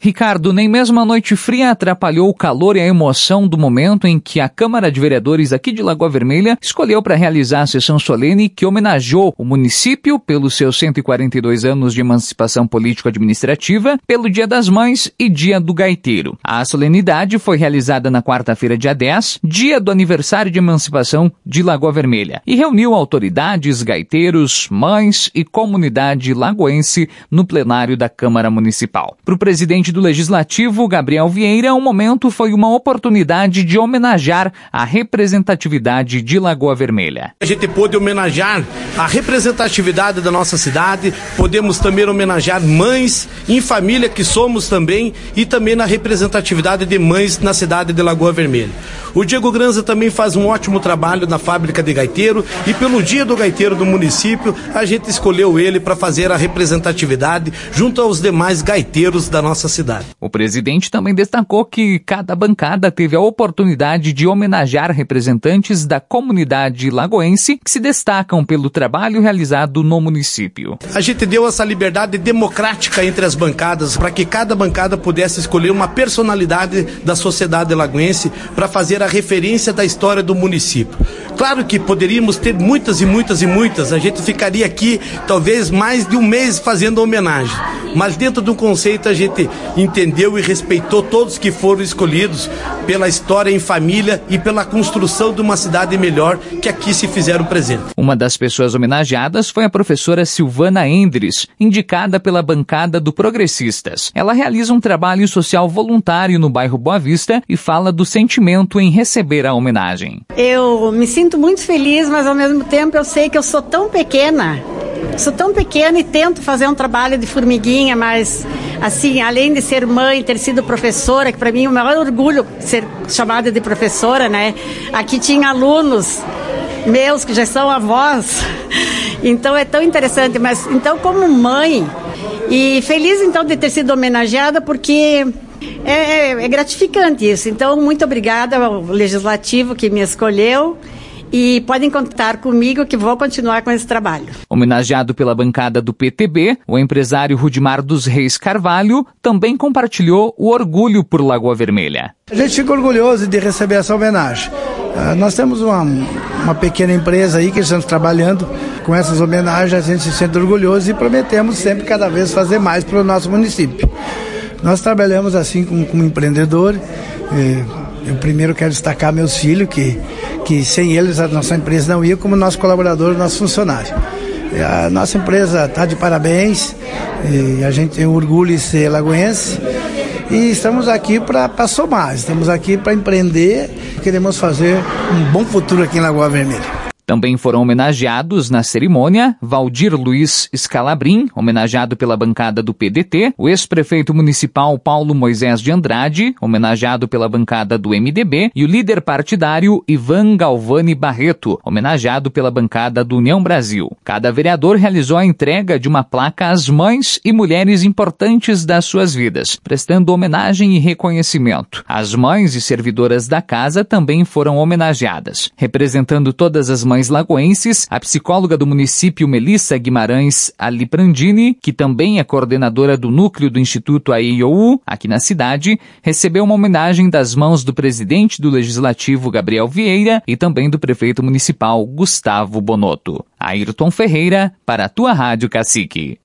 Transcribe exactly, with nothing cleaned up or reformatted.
Ricardo, nem mesmo a noite fria atrapalhou o calor e a emoção do momento em que a Câmara de Vereadores aqui de Lagoa Vermelha escolheu para realizar a sessão solene que homenageou o município pelos seus cento e quarenta e dois anos de emancipação político-administrativa, pelo Dia das Mães e Dia do Gaiteiro. A solenidade foi realizada na quarta-feira, dia dez, dia do aniversário de emancipação de Lagoa Vermelha, e reuniu autoridades, gaiteiros, mães e comunidade lagoense no plenário da Câmara Municipal. Para o presidente do Legislativo, Gabriel Vieira, o momento foi uma oportunidade de homenagear a representatividade de Lagoa Vermelha. A gente pôde homenagear a representatividade da nossa cidade, podemos também homenagear mães em família que somos também, e também na representatividade de mães na cidade de Lagoa Vermelha. O Diego Granza também faz um ótimo trabalho na fábrica de gaiteiro, e pelo Dia do Gaiteiro do município, a gente escolheu ele para fazer a representatividade junto aos demais gaiteiros da nossa cidade. O presidente também destacou que cada bancada teve a oportunidade de homenagear representantes da comunidade lagoense que se destacam pelo trabalho realizado no município. A gente deu essa liberdade democrática entre as bancadas para que cada bancada pudesse escolher uma personalidade da sociedade lagoense para fazer a referência da história do município. Claro que poderíamos ter muitas e muitas e muitas, a gente ficaria aqui talvez mais de um mês fazendo homenagem, mas dentro do conceito a gente entendeu e respeitou todos que foram escolhidos pela história em família e pela construção de uma cidade melhor que aqui se fizeram presente. Uma das pessoas homenageadas foi a professora Silvana Endres, indicada pela bancada do Progressistas. Ela realiza um trabalho social voluntário no bairro Boa Vista e fala do sentimento em receber a homenagem. Eu me sinto muito feliz, mas ao mesmo tempo eu sei que eu sou tão pequena, sou tão pequena e tento fazer um trabalho de formiguinha, mas assim, além de ser mãe, ter sido professora, que para mim é o maior orgulho ser chamada de professora, né? Aqui tinha alunos meus que já são avós, então é tão interessante, mas então como mãe, e feliz então de ter sido homenageada, porque é, é, é gratificante isso. Então muito obrigada ao Legislativo que me escolheu, e podem contar comigo que vou continuar com esse trabalho. Homenageado pela bancada do P T B, o empresário Rudimar dos Reis Carvalho também compartilhou o orgulho por Lagoa Vermelha. A gente fica orgulhoso de receber essa homenagem. Uh, nós temos uma, uma pequena empresa aí que estamos trabalhando com essas homenagens, a gente se sente orgulhoso e prometemos sempre cada vez fazer mais para o nosso município. Nós trabalhamos assim como, como empreendedor. Eh, eu primeiro quero destacar meus filhos, que, que sem eles a nossa empresa não ia, como nosso colaborador, nosso funcionário. A nossa empresa está de parabéns, e a gente tem orgulho de ser lagoense, e estamos aqui para somar, estamos aqui para empreender, queremos fazer um bom futuro aqui em Lagoa Vermelha. Também foram homenageados na cerimônia Valdir Luiz Scalabrin, homenageado pela bancada do P D T, o ex-prefeito municipal Paulo Moisés de Andrade, homenageado pela bancada do M D B, e o líder partidário Ivan Galvani Barreto, homenageado pela bancada do União Brasil. Cada vereador realizou a entrega de uma placa às mães e mulheres importantes das suas vidas, prestando homenagem e reconhecimento. As mães e servidoras da casa também foram homenageadas. Representando todas as mães lagoenses, a psicóloga do município Melissa Guimarães Aliprandini, que também é coordenadora do núcleo do Instituto A I O U, aqui na cidade, recebeu uma homenagem das mãos do presidente do Legislativo, Gabriel Vieira, e também do prefeito municipal, Gustavo Bonotto. Ayrton Ferreira, para a tua Rádio Cacique.